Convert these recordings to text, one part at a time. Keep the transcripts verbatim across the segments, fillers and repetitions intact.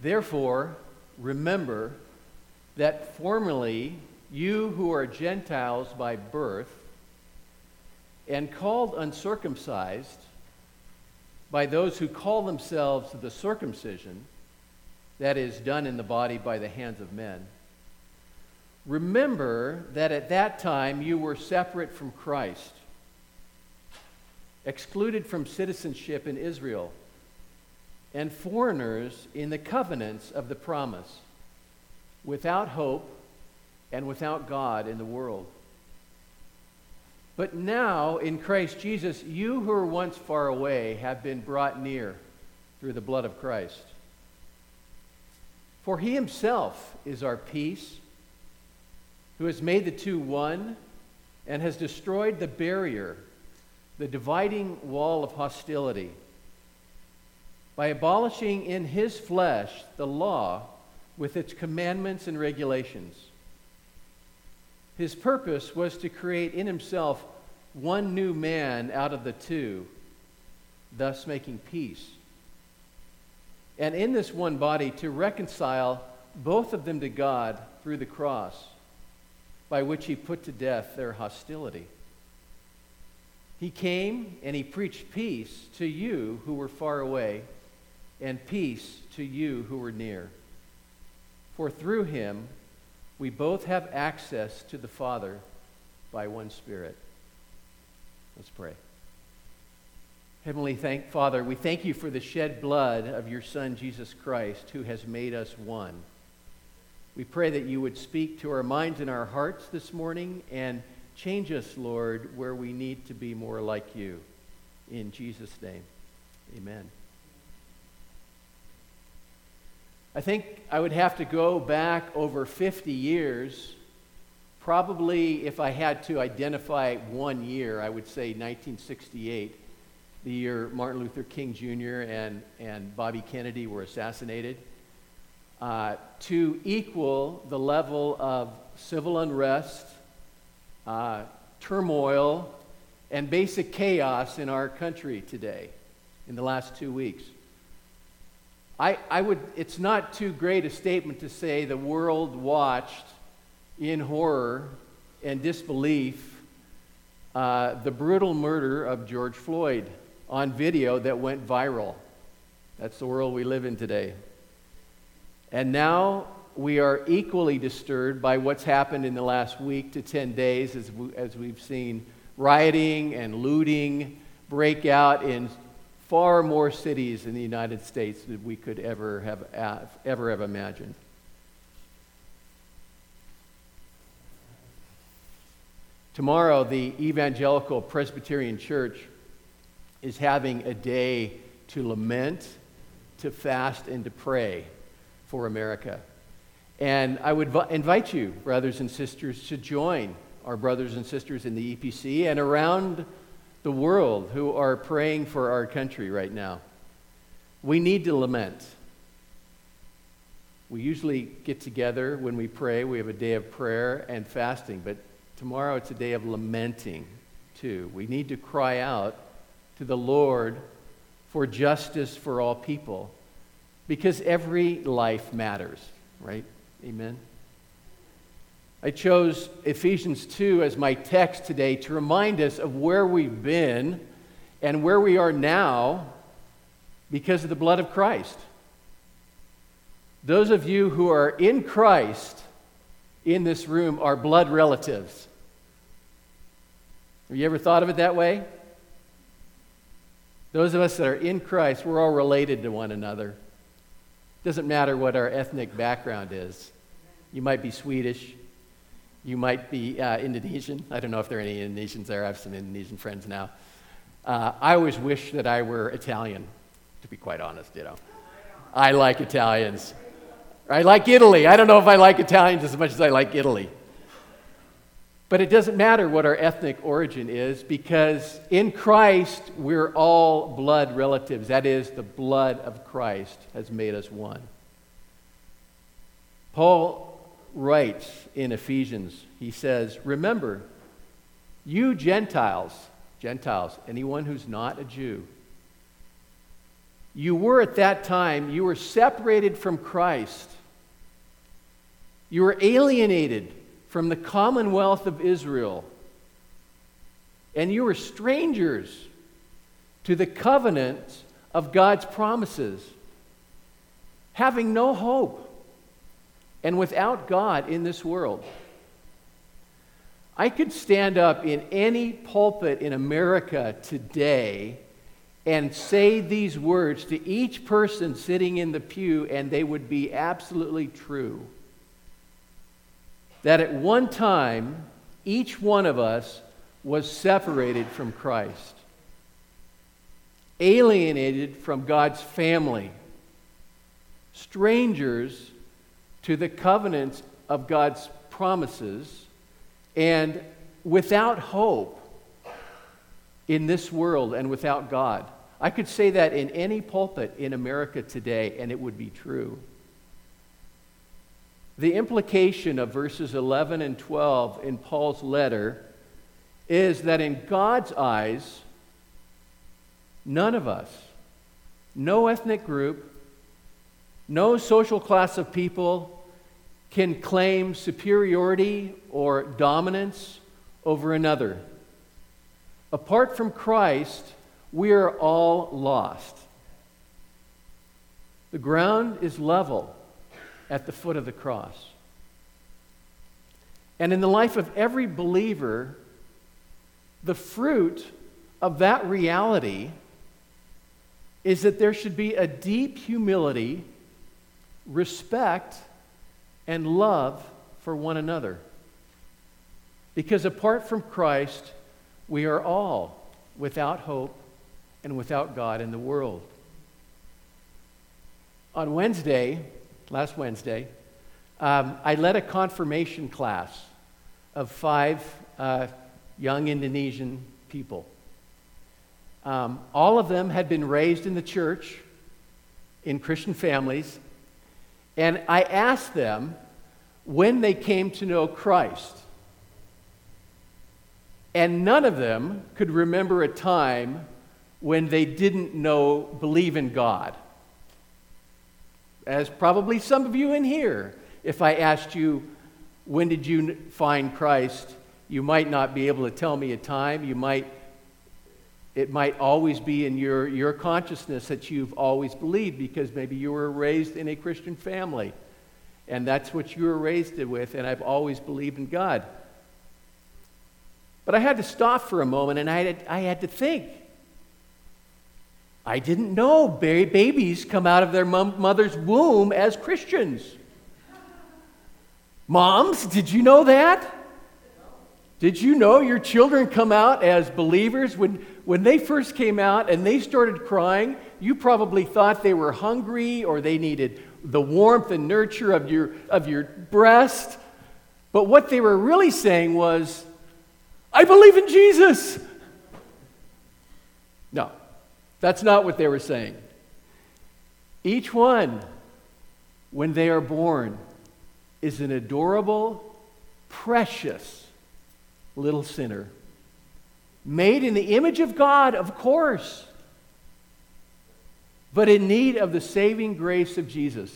Therefore, remember that formerly you who are Gentiles by birth and called uncircumcised by those who call themselves the circumcision, that is done in the body by the hands of men, remember that at that time you were separate from Christ, excluded from citizenship in Israel, and foreigners in the covenants of the promise, without hope and without God in the world. But now, in Christ Jesus, you who were once far away have been brought near through the blood of Christ. For he himself is our peace, who has made the two one and has destroyed the barrier, the dividing wall of hostility, by abolishing in his flesh the law with its commandments and regulations. His purpose was to create in himself one new man out of the two, thus making peace. And in this one body to reconcile both of them to God through the cross, by which he put to death their hostility. He came and he preached peace to you who were far away, and peace to you who were near. For through him we both have access to the Father by one Spirit. Let's pray. Heavenly thank, Father, we thank you for the shed blood of your Son, Jesus Christ, who has made us one. We pray that you would speak to our minds and our hearts this morning and change us, Lord, where we need to be more like you. In Jesus' name, amen. I think I would have to go back over fifty years. Probably if I had to identify one year, I would say nineteen sixty-eight, the year Martin Luther King Junior and, and Bobby Kennedy were assassinated, uh, to equal the level of civil unrest, uh, turmoil, and basic chaos in our country today in the last two weeks. I, I would, it's not too great a statement to say the world watched in horror and disbelief uh, the brutal murder of George Floyd on video that went viral. That's the world we live in today. And now we are equally disturbed by what's happened in the last week to ten days as, we, as we've seen rioting and looting break out in far more cities in the United States than we could ever have uh, ever have imagined. Tomorrow, the Evangelical Presbyterian Church is having a day to lament, to fast, and to pray for America. And I would vi- invite you, brothers and sisters, to join our brothers and sisters in the E P C and around the world who are praying for our country right now. We need to lament. We usually get together when we pray. We have a day of prayer and fasting, but tomorrow it's a day of lamenting too. We need to cry out to the Lord for justice for all people, because every life matters, right? Amen. I chose Ephesians two as my text today to remind us of where we've been and where we are now because of the blood of Christ. Those of you who are in Christ in this room are blood relatives. Have you ever thought of it that way? Those of us that are in Christ, we're all related to one another. Doesn't matter what our ethnic background is. You might be Swedish. You might be uh, Indonesian. I don't know if there are any Indonesians there. I have some Indonesian friends now. Uh, I always wish that I were Italian, to be quite honest, you know. I like Italians. I like Italy. I don't know if I like Italians as much as I like Italy. But it doesn't matter what our ethnic origin is, because in Christ, we're all blood relatives. That is, the blood of Christ has made us one. Paul writes in Ephesians, he says, remember, you Gentiles, Gentiles, anyone who's not a Jew, You were at that time, you were separated from Christ. You were alienated from the commonwealth of Israel. And you were strangers to the covenant of God's promises, having no hope and without God in this world. I could stand up in any pulpit in America today and say these words to each person sitting in the pew, and they would be absolutely true. That at one time, each one of us was separated from Christ, alienated from God's family, strangers to the covenants of God's promises, and without hope in this world and without God. I could say that in any pulpit in America today, and it would be true. The implication of verses eleven and twelve in Paul's letter is that in God's eyes, none of us, no ethnic group, no social class of people can claim superiority or dominance over another. Apart from Christ, we are all lost. The ground is level at the foot of the cross. And in the life of every believer, the fruit of that reality is that there should be a deep humility, respect, and love for one another. Because apart from Christ, we are all without hope and without God in the world. On Wednesday, last Wednesday, um, I led a confirmation class of five uh, young Indonesian people. Um, all of them had been raised in the church, in Christian families, and I asked them when they came to know Christ. And none of them could remember a time when they didn't know, believe in God. As probably some of you in here, if I asked you, when did you find Christ, you might not be able to tell me a time. You might, it might always be in your, your consciousness that you've always believed because maybe you were raised in a Christian family. And that's what you were raised with, and I've always believed in God. But I had to stop for a moment, and I had, I had to think. I didn't know ba- babies come out of their mom- mother's womb as Christians. Moms, did you know that? Did you know your children come out as believers? When, when they first came out and they started crying, you probably thought they were hungry or they needed the warmth and nurture of your, of your breast. But what they were really saying was, I believe in Jesus. No, that's not what they were saying. Each one, when they are born, is an adorable, precious little sinner. Made in the image of God, of course, but in need of the saving grace of Jesus.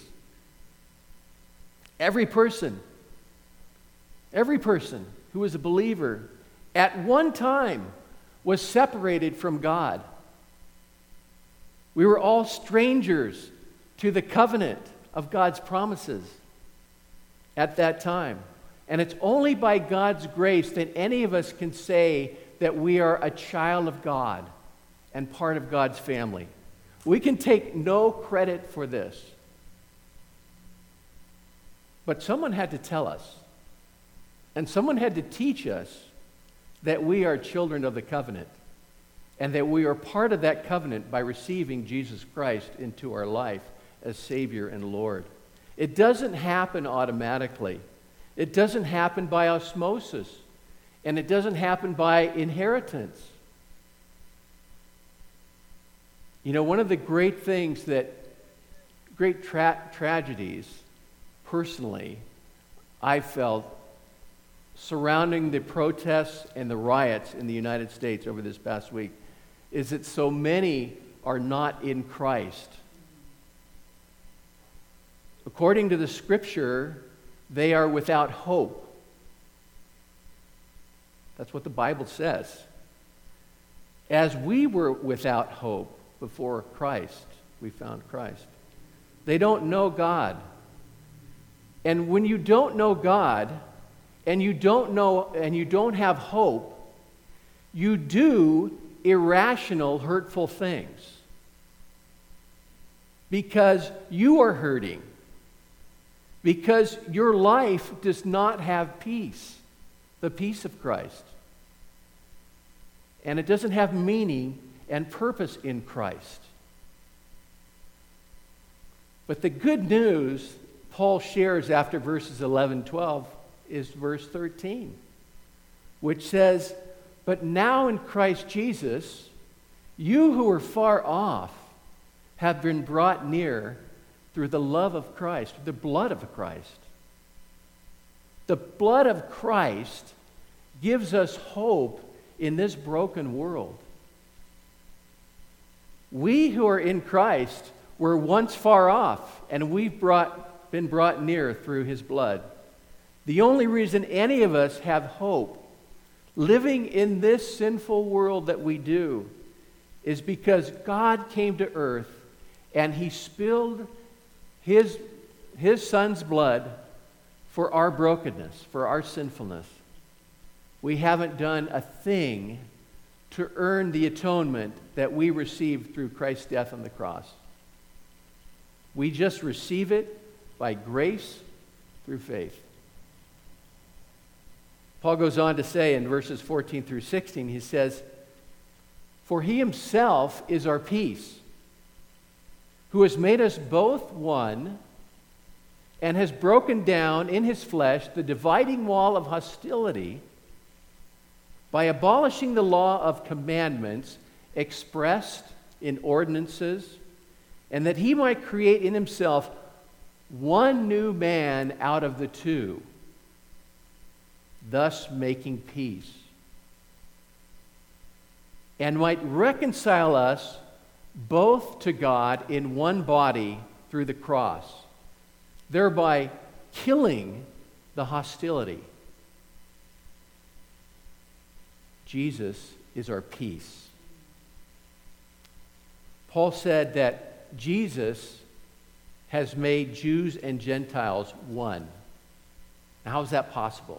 Every person, every person who is a believer at one time was separated from God. We were all strangers to the covenant of God's promises at that time. And it's only by God's grace that any of us can say that we are a child of God and part of God's family. We can take no credit for this. But someone had to tell us, and someone had to teach us that we are children of the covenant and that we are part of that covenant by receiving Jesus Christ into our life as Savior and Lord. It doesn't happen automatically. It doesn't happen by osmosis, and it doesn't happen by inheritance. You know, one of the great things that, great tra- tragedies, personally, I felt surrounding the protests and the riots in the United States over this past week is that so many are not in Christ. According to the Scripture, they are without hope. That's what the Bible says. As we were without hope before Christ, we found Christ. They don't know God. And when you don't know God, and you don't know and you don't have hope, you do irrational, hurtful things. Because you are hurting. Because your life does not have peace, the peace of Christ. And it doesn't have meaning and purpose in Christ. But the good news Paul shares after verses eleven, twelve is verse thirteen, which says, "But now in Christ Jesus, you who were far off have been brought near through the love of Christ, the blood of Christ." The blood of Christ gives us hope in this broken world. We who are in Christ were once far off, and we've brought, been brought near through his blood. The only reason any of us have hope living in this sinful world that we do is because God came to earth and he spilled his, his son's blood for our brokenness, for our sinfulness. We haven't done a thing to earn the atonement that we received through Christ's death on the cross. We just receive it by grace through faith. Paul goes on to say in verses fourteen through sixteen, he says, "For he himself is our peace, who has made us both one and has broken down in his flesh the dividing wall of hostility by abolishing the law of commandments expressed in ordinances, and that he might create in himself one new man out of the two, thus making peace, and might reconcile us both to God in one body through the cross, thereby killing the hostility." Jesus is our peace. Paul said that Jesus has made Jews and Gentiles one. Now, how is that possible?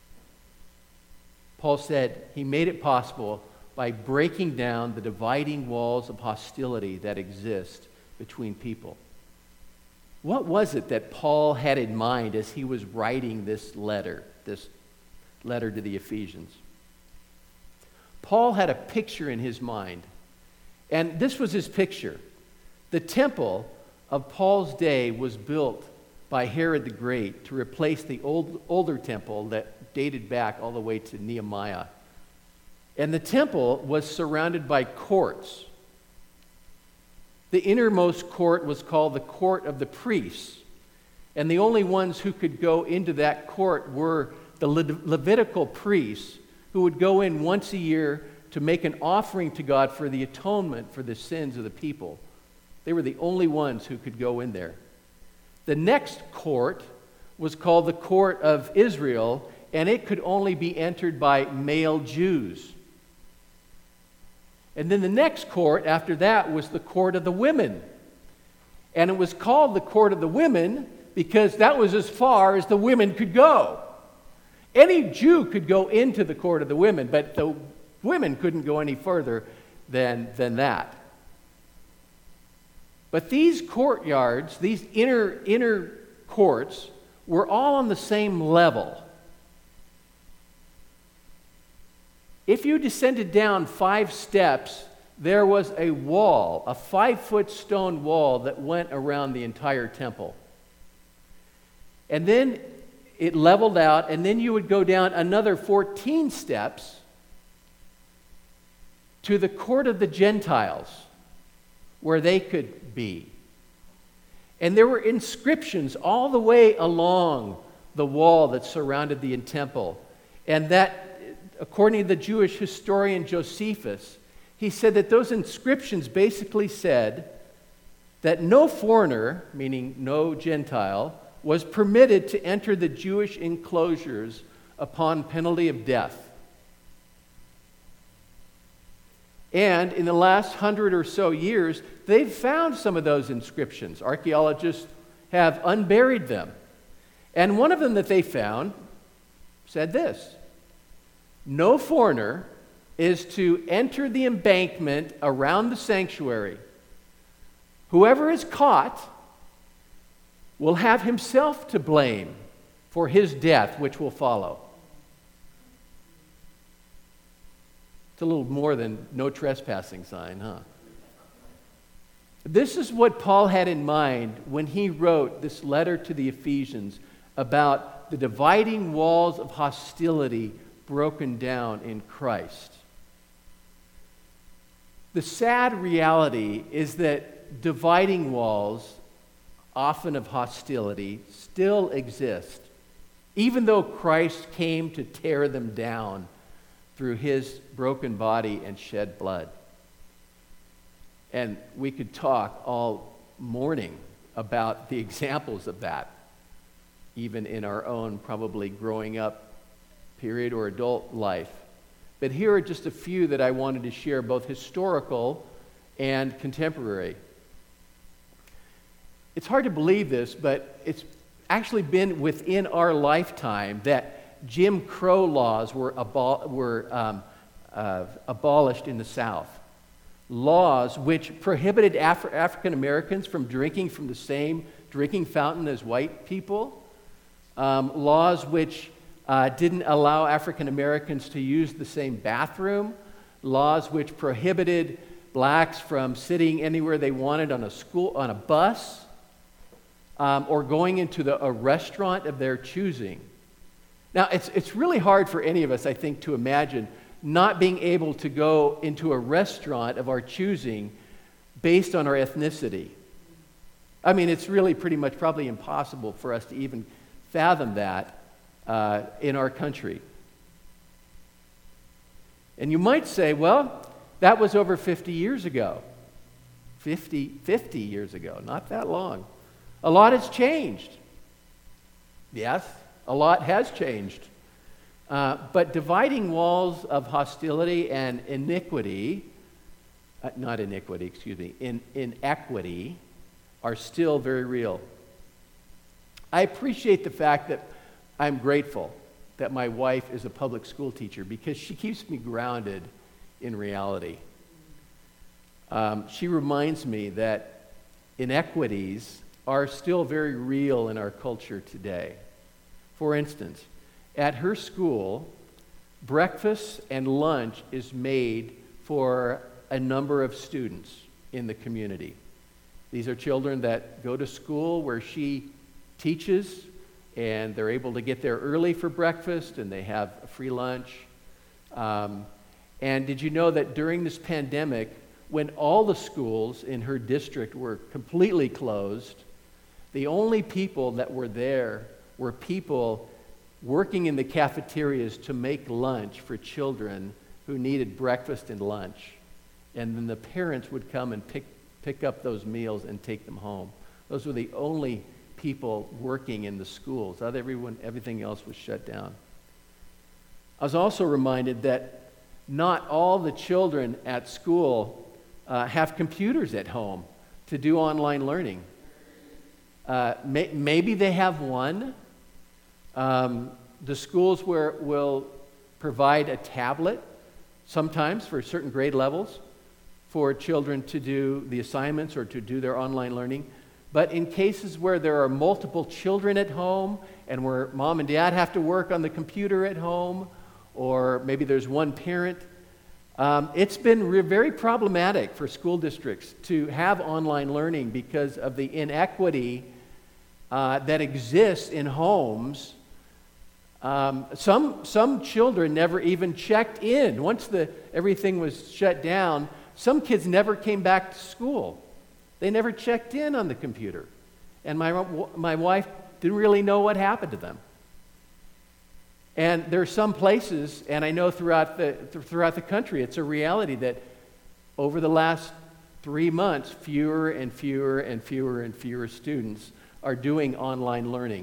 Paul said he made it possible by breaking down the dividing walls of hostility that exist between people. What was it that Paul had in mind as he was writing this letter, this letter to the Ephesians? Paul had a picture in his mind, and this was his picture. The temple of Paul's day was built by Herod the Great to replace the old, older temple that dated back all the way to Nehemiah. And the temple was surrounded by courts. The innermost court was called the court of the priests, and the only ones who could go into that court were the Le- Levitical priests, who would go in once a year to make an offering to God for the atonement for the sins of the people. They were the only ones who could go in there. The next court was called the court of Israel, and it could only be entered by male Jews. And then the next court after that was the court of the women. And it was called the court of the women because that was as far as the women could go. Any Jew could go into the court of the women, but the women couldn't go any further than, than that. But these courtyards, these inner, inner courts, were all on the same level. If you descended down five steps, there was a wall, a five-foot stone wall that went around the entire temple. And then it leveled out, and then you would go down another fourteen steps to the court of the Gentiles, where they could be. And there were inscriptions all the way along the wall that surrounded the temple. And that, according to the Jewish historian Josephus, he said that those inscriptions basically said that no foreigner, meaning no Gentile, was permitted to enter the Jewish enclosures upon penalty of death. And in the last hundred or so years, they've found some of those inscriptions. Archaeologists have unburied them. And one of them that they found said this: no foreigner is to enter the embankment around the sanctuary. Whoever is caught will have himself to blame for his death, which will follow. It's a little more than no trespassing sign, huh? This is what Paul had in mind when he wrote this letter to the Ephesians about the dividing walls of hostility broken down in Christ. The sad reality is that dividing walls, often of hostility, still exist, even though Christ came to tear them down through his broken body and shed blood. And we could talk all morning about the examples of that, even in our own probably growing up period or adult life. But here are just a few that I wanted to share, both historical and contemporary. It's hard to believe this, but it's actually been within our lifetime that Jim Crow laws were, abol- were um, uh, abolished in the South. Laws which prohibited Af- African Americans from drinking from the same drinking fountain as white people. Um, laws which uh, didn't allow African Americans to use the same bathroom. Laws which prohibited blacks from sitting anywhere they wanted on a school on a bus, um, or going into the, a restaurant of their choosing. Now, it's, it's really hard for any of us, I think, to imagine not being able to go into a restaurant of our choosing based on our ethnicity. I mean, it's really pretty much probably impossible for us to even fathom that uh, in our country. And you might say, well, that was over fifty years ago. fifty, fifty years ago, not that long. A lot has changed. Yes, a lot has changed. Uh, but dividing walls of hostility and iniquity, uh, not iniquity, excuse me, in, inequity, are still very real. I appreciate the fact that I'm grateful that my wife is a public school teacher because she keeps me grounded in reality. Um, she reminds me that inequities are still very real in our culture today. For instance, at her school, breakfast and lunch is made for a number of students in the community. These are children that go to school where she teaches, and they're able to get there early for breakfast, and they have a free lunch. Um, and did you know that during this pandemic, when all the schools in her district were completely closed, the only people that were there were people working in the cafeterias to make lunch for children who needed breakfast and lunch. And then the parents would come and pick, pick up those meals and take them home. Those were the only people working in the schools. Other, everyone, everything else was shut down. I was also reminded that not all the children at school uh, have computers at home to do online learning. Uh, may, maybe they have one. Um, the schools where, will provide a tablet sometimes for certain grade levels for children to do the assignments or to do their online learning. But in cases where there are multiple children at home and where mom and dad have to work on the computer at home, or maybe there's one parent, um, it's been re- very problematic for school districts to have online learning because of the inequity uh, that exists in homes. Um, some some children never even checked in. Once the everything was shut down, some kids never came back to school. They never checked in on the computer. And my, my wife didn't really know what happened to them. And there are some places, and I know throughout the, throughout the country, it's a reality that over the last three months, fewer and fewer and fewer and fewer students are doing online learning.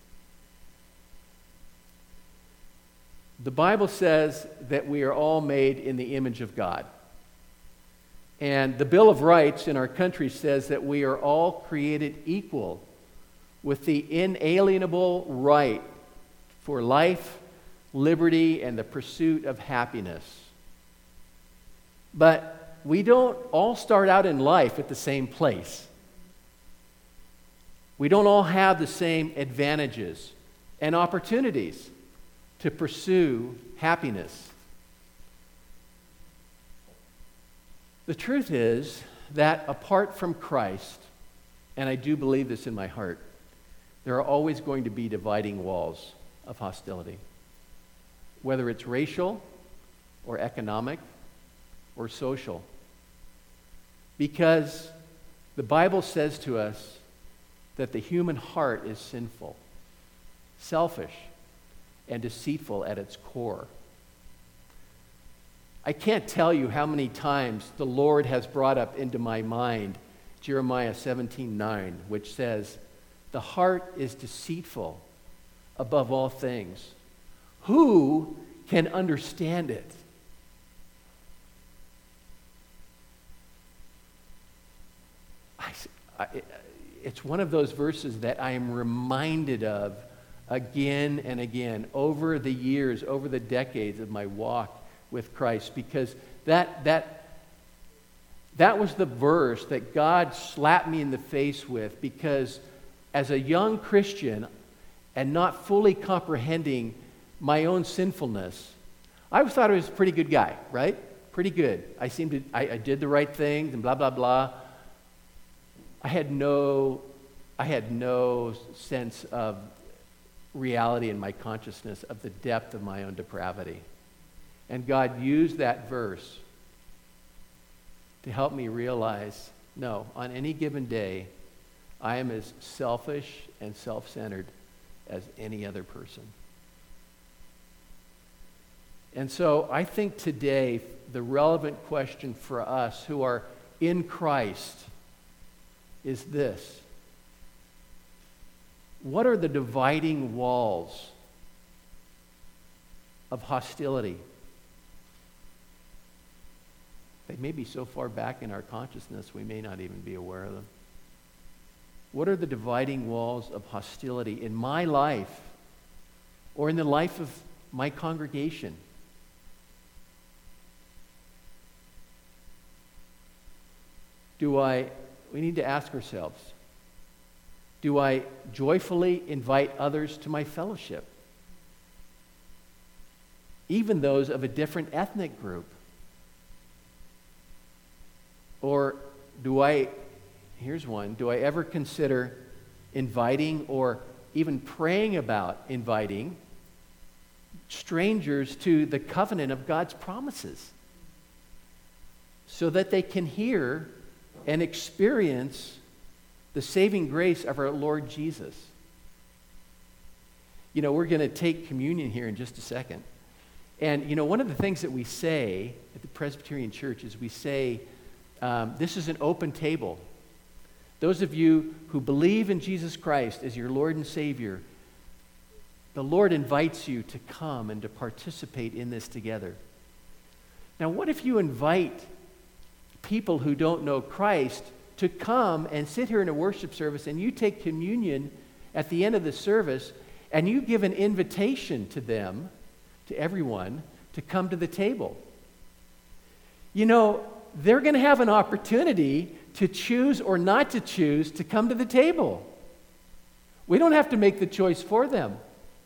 The Bible says that we are all made in the image of God. And the Bill of Rights in our country says that we are all created equal with the inalienable right for life, liberty, and the pursuit of happiness. But we don't all start out in life at the same place. We don't all have the same advantages and opportunities to pursue happiness. The truth is that apart from Christ, and I do believe this in my heart, there are always going to be dividing walls of hostility, whether it's racial or economic or social. Because the Bible says to us that the human heart is sinful, selfish, and deceitful at its core. I can't tell you how many times the Lord has brought up into my mind Jeremiah seventeen nine, which says, "The heart is deceitful above all things. Who can understand it?" I, I, it's one of those verses that I am reminded of again and again over the years, over the decades of my walk with Christ, because that that that was the verse that God slapped me in the face with, because as a young Christian and not fully comprehending my own sinfulness, I thought I was a pretty good guy, right? Pretty good. I seemed to I, I did the right things and blah blah blah. I had no I had no sense of reality in my consciousness of the depth of my own depravity. And God used that verse to help me realize, no, on any given day, I am as selfish and self-centered as any other person. And so I think today the relevant question for us who are in Christ is this: what are the dividing walls of hostility? They may be so far back in our consciousness we may not even be aware of them. What are the dividing walls of hostility in my life or in the life of my congregation? Do I, we need to ask ourselves, do I joyfully invite others to my fellowship? Even those of a different ethnic group? Or do I, here's one, do I ever consider inviting or even praying about inviting strangers to the covenant of God's promises so that they can hear and experience the saving grace of our Lord Jesus? You know, we're going to take communion here in just a second. And, you know, one of the things that we say at the Presbyterian Church is we say, Um, this is an open table. Those of you who believe in Jesus Christ as your Lord and Savior, the Lord invites you to come and to participate in this together. Now, what if you invite people who don't know Christ to come and sit here in a worship service, and you take communion at the end of the service, and you give an invitation to them, to everyone, to come to the table? You know, they're going to have an opportunity to choose or not to choose to come to the table. We don't have to make the choice for them.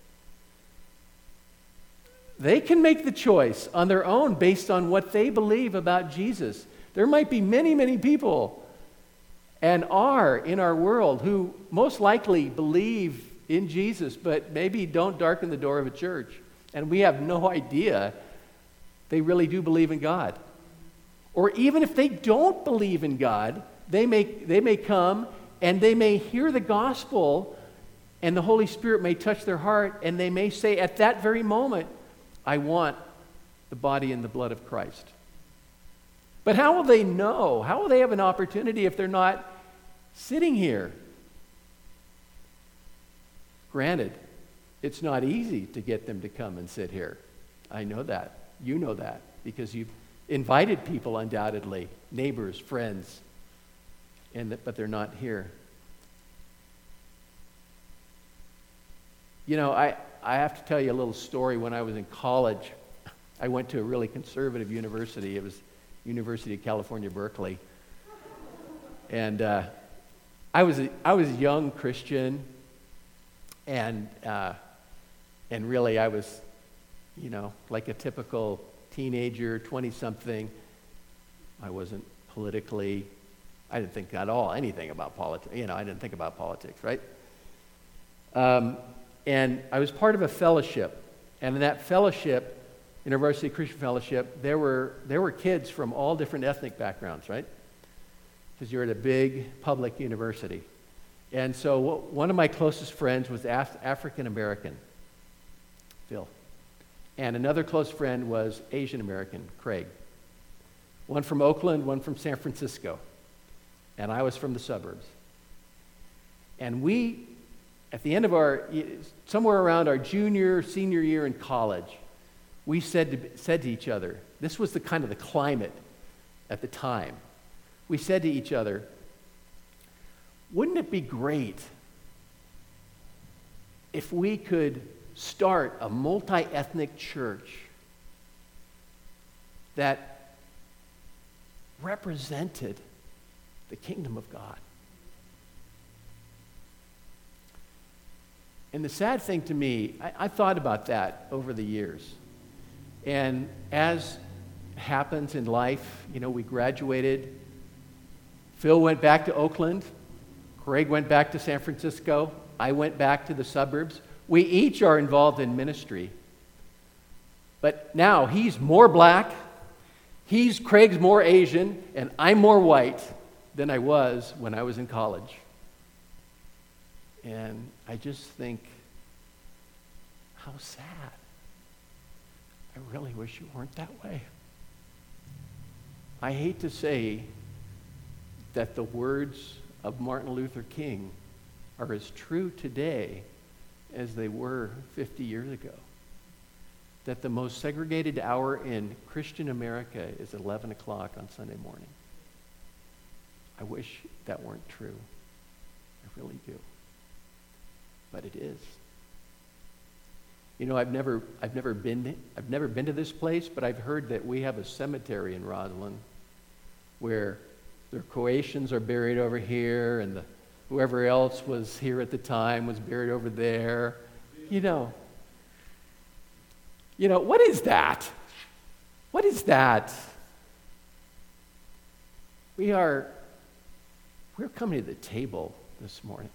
They can make the choice on their own based on what they believe about Jesus. There might be many, many people, and are in our world, who most likely believe in Jesus, but maybe don't darken the door of a church. And we have no idea they really do believe in God. Or even if they don't believe in God, they may, they may come and they may hear the gospel, and the Holy Spirit may touch their heart, and they may say at that very moment, I want the body and the blood of Christ. But how will they know? How will they have an opportunity if they're not sitting here? Granted, it's not easy to get them to come and sit here. I know that. You know that because you've invited people undoubtedly, neighbors, friends, and that, but they're not here. You know, I, I have to tell you a little story. When I was in college, I went to a really conservative university. It was University of California, Berkeley. And uh, I was a, I was a young Christian, and uh, and really I was, you know, like a typical teenager, twenty-something. I wasn't politically, I didn't think at all anything about politics. You know, I didn't think about politics, right? Um, and I was part of a fellowship, and in that fellowship, University Christian Fellowship, there were there were kids from all different ethnic backgrounds, right? Because you're at a big public university. And so w- one of my closest friends was Af- African American, Phil. And another close friend was Asian American, Craig. One from Oakland, one from San Francisco. And I was from the suburbs. And we, at the end of our, somewhere around our junior, senior year in college, we said to, said to each other, this was the kind of the climate at the time. We said to each other, wouldn't it be great if we could start a multi-ethnic church that represented the kingdom of God? And the sad thing to me, I, I thought about that over the years. And as happens in life, you know, we graduated. Phil went back to Oakland. Craig went back to San Francisco. I went back to the suburbs. We each are involved in ministry. But now he's more black, he's Craig's more Asian, and I'm more white than I was when I was in college. And I just think, how sad. I really wish you weren't that way. I hate to say that the words of Martin Luther King are as true today as they were fifty years ago. That the most segregated hour in Christian America is eleven o'clock on Sunday morning. I wish that weren't true. I really do. But it is. You know, I've never, I've never been, I've never been to this place, but I've heard that we have a cemetery in Roslyn where the Croatians are buried over here, and the, whoever else was here at the time was buried over there. You know, you know, what is that? What is that? We are, we're coming to the table this morning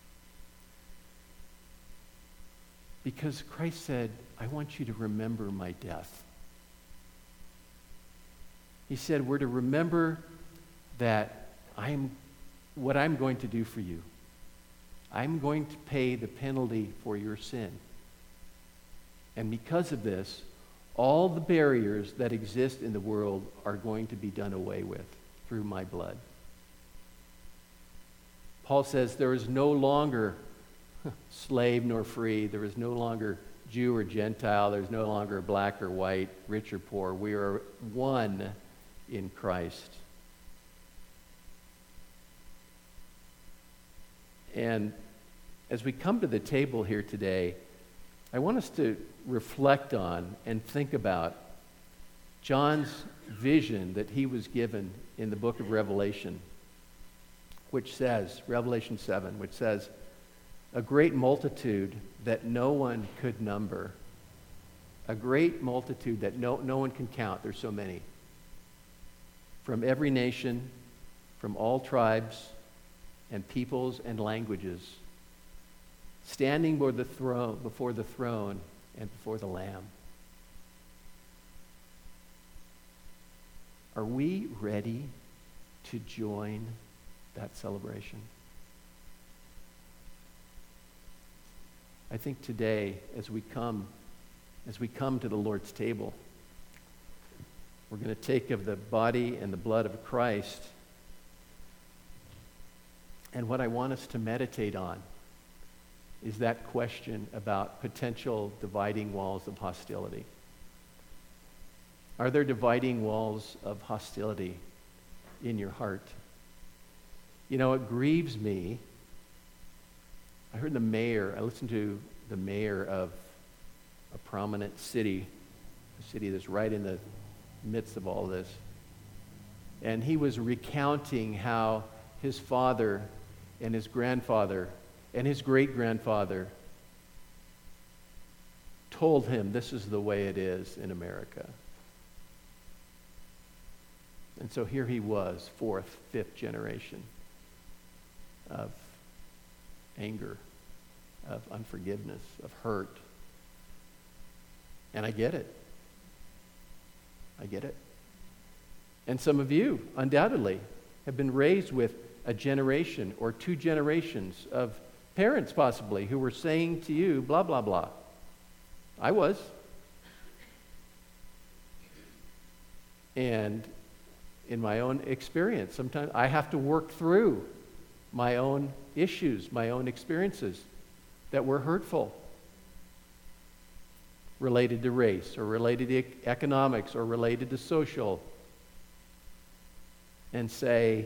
because Christ said, I want you to remember my death. He said, we're to remember that I'm what I'm going to do for you. I'm going to pay the penalty for your sin. And because of this, all the barriers that exist in the world are going to be done away with through my blood. Paul says there is no longer slave nor free. There is no longer Jew or Gentile. There's no longer black or white, rich or poor. We are one in Christ. And as we come to the table here today, I want us to reflect on and think about John's vision that he was given in the book of Revelation, which says, Revelation seven, which says, a great multitude that no one could number, a great multitude that no, no one can count, there's so many, from every nation, from all tribes and peoples and languages, standing before the throne, before the throne and before the Lamb. Are we ready to join that celebration? I think today, as we come, as we come to the Lord's table, We're going to take of the body and the blood of Christ. And what I want us to meditate on is that question about potential dividing walls of hostility. Are there dividing walls of hostility in your heart? You know, it grieves me. I heard the mayor, I listened to the mayor of a prominent city, a city that's right in the midst of all this. And he was recounting how his father and his grandfather and his great-grandfather told him this is the way it is in America. And so here he was, fourth, fifth generation of anger, of unforgiveness, of hurt. And I get it. I get it. And some of you, undoubtedly, have been raised with a generation or two generations of parents, possibly, who were saying to you, blah, blah, blah. I was. And in my own experience, sometimes I have to work through my own issues, my own experiences that were hurtful, related to race or related to economics or related to social, and say,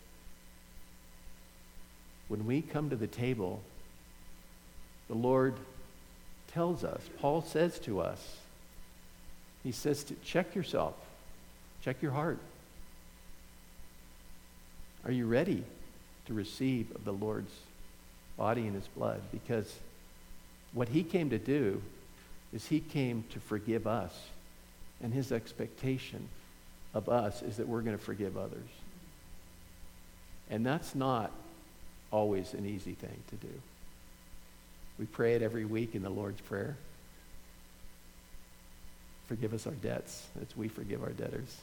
when we come to the table, the Lord tells us, Paul says to us, he says to check yourself, check your heart. Are you ready to receive of the Lord's body and his blood? Because what he came to do is he came to forgive us. And his expectation of us is that we're going to forgive others. And that's not always an easy thing to do. We pray it every week in the Lord's Prayer. Forgive us our debts as we forgive our debtors.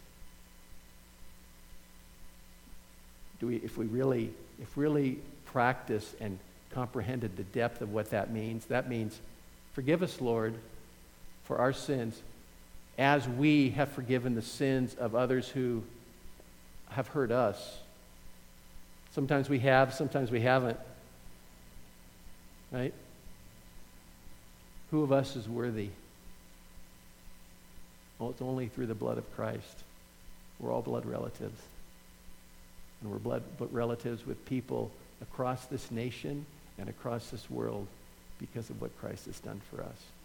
Do we, if we really, if really practice and comprehended the depth of what that means, that means, forgive us, Lord, for our sins, as we have forgiven the sins of others who have hurt us. Sometimes we have, sometimes we haven't. Right? Who of us is worthy? Well, it's only through the blood of Christ. We're all blood relatives. And we're blood relatives with people across this nation and across this world because of what Christ has done for us.